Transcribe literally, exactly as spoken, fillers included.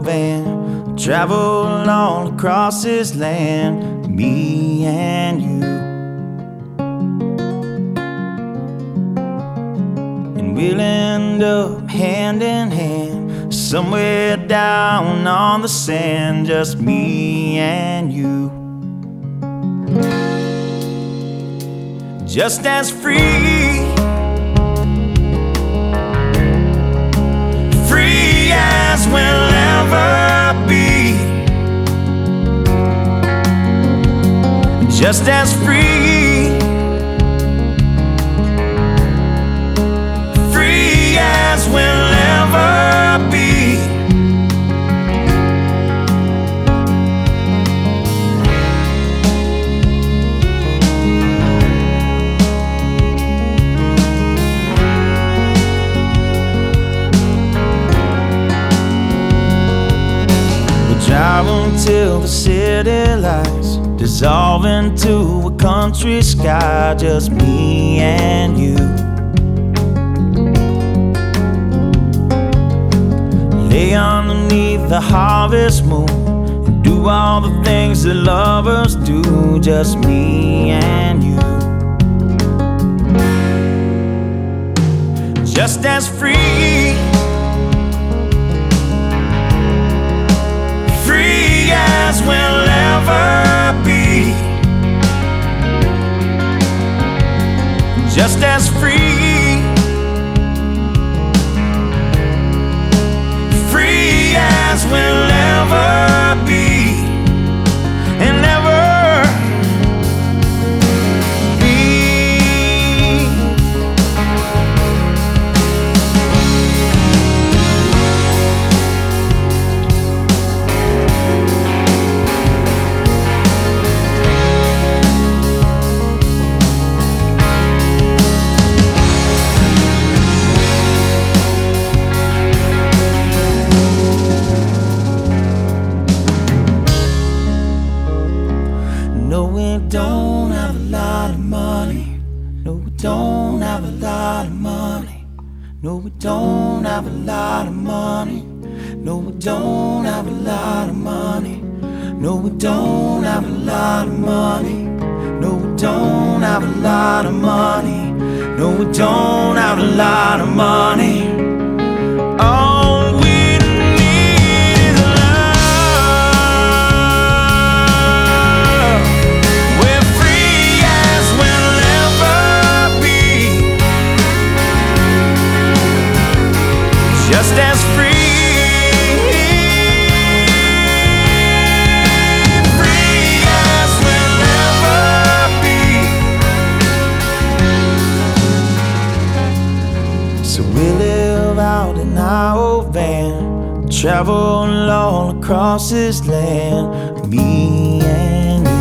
old van, travel all across this land, me and you. And we'll end up hand in hand, somewhere down on the sand, just me and you. Just as free, free as we'll ever be. Just as free, free as we'll ever be. Drive until the city lights dissolve into a country sky, just me and you. Lay underneath the harvest moon and do all the things that lovers do, just me and you. Just as free, free as we'll ever be. Just as free, free as we'll ever be. And ever be. No, we don't have a lot of money. No, we don't have a lot of money. No, we don't have a lot of money. No, we don't have a lot of money. No, we don't have a lot of money. No, we don't have a lot of money. No, we don't have a lot of money. All we need is love. We're free as we'll ever be. Just as free. So we live out in our old van, travel all across this land, me and you.